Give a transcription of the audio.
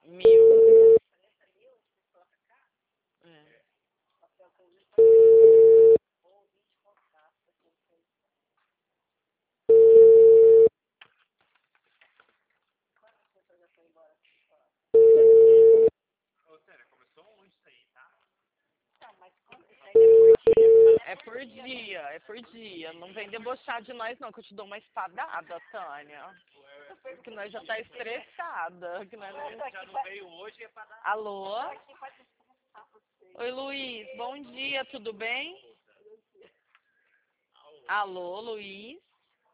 1000. É. É por dia. Não vem debochar de nós não, que eu te dou uma espadada, Tânia. Que nós já tá estressada. Que nós já não veio hoje, é pra dar... Alô? Oi, Luiz. Bom dia, tudo bem? Alô, Luiz?